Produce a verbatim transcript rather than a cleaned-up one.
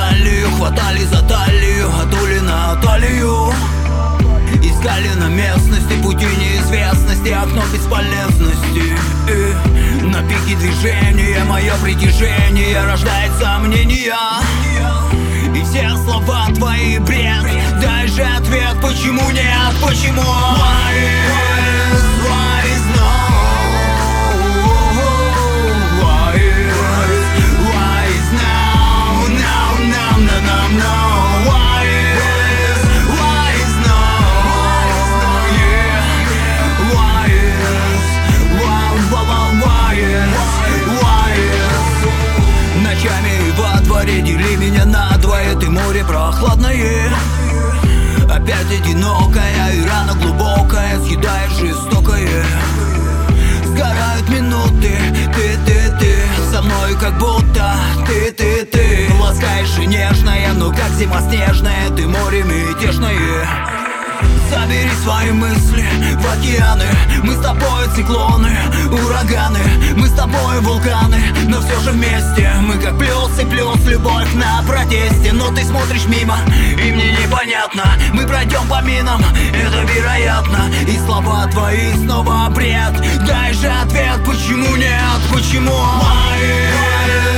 талию, хватали за талию, отули на талию. Искали на местности пути неизвестности, окно бесполезности. И на пике движения мое притяжение рождает сомнения. И все слова твои бред. Дай же ответ, почему нет, почему? Why is, why is no? Why is, why is now, now, now, now, now, now? Why is, why is no? Yeah. Why is, why, why, why is, why is? Ночами во дворе дели меня надвое, ты море прохладное. Опять одинокая и рана глубокая, съедаешь жестокое. Сгорают минуты, ты, ты, ты со мной как будто ты, ты, ты ласкаешь и нежная, но как зима снежная, ты море мятежное. Забери свои мысли в океаны. Мы с тобой циклоны, ураганы. Мы с тобой вулканы, но все же вместе. Мы как плюс и плюс, любовь на протесте. Но ты смотришь мимо, и мне непонятно. Мы пройдем по минам, это вероятно. И слова твои снова бред. Дай же ответ, почему нет, почему? Why?